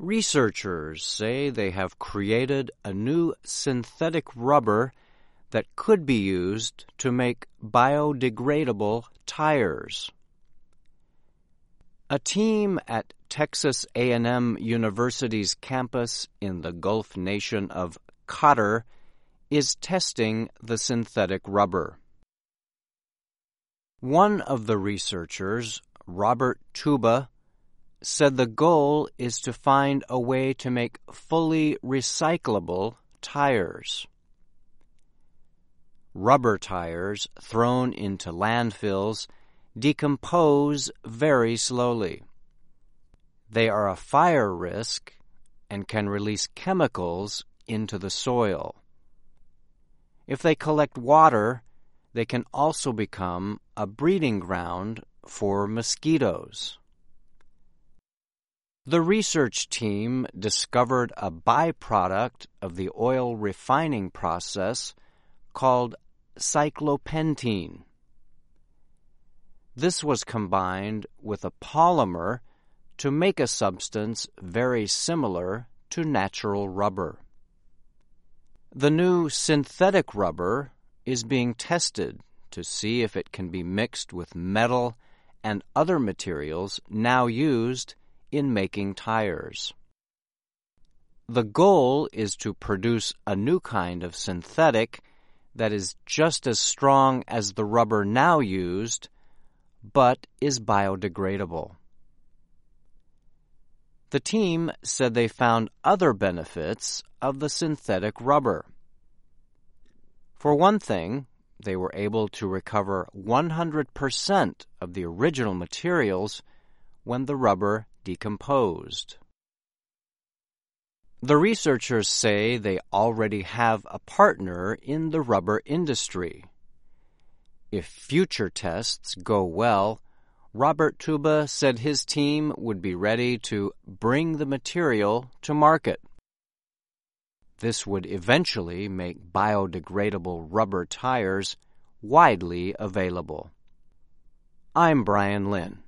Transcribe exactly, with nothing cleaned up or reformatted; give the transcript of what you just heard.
Researchers say they have created a new synthetic rubber that could be used to make biodegradable tires. A team at Texas A and M University's campus in the Gulf nation of Qatar is testing the synthetic rubber. One of the researchers, Robert Tuba, said the goal is to find a way to make fully recyclable tires. Rubber tires thrown into landfills decompose very slowly. They are a fire risk and can release chemicals into the soil. If they collect water, they can also become a breeding ground for mosquitoes. The research team discovered a byproduct of the oil refining process called cyclopentene. This was combined with a polymer to make a substance very similar to natural rubber. The new synthetic rubber is being tested to see if it can be mixed with metal and other materials now used in making tires. The goal is to produce a new kind of synthetic that is just as strong as the rubber now used, but is biodegradable. The team said they found other benefits of the synthetic rubber. For one thing, they were able to recover one hundred percent of the original materials when the rubber decomposed. The researchers say they already have a partner in the rubber industry. If future tests go well, Robert Tuba said his team would be ready to bring the material to market. This would eventually make biodegradable rubber tires widely available. I'm Brian Lynn.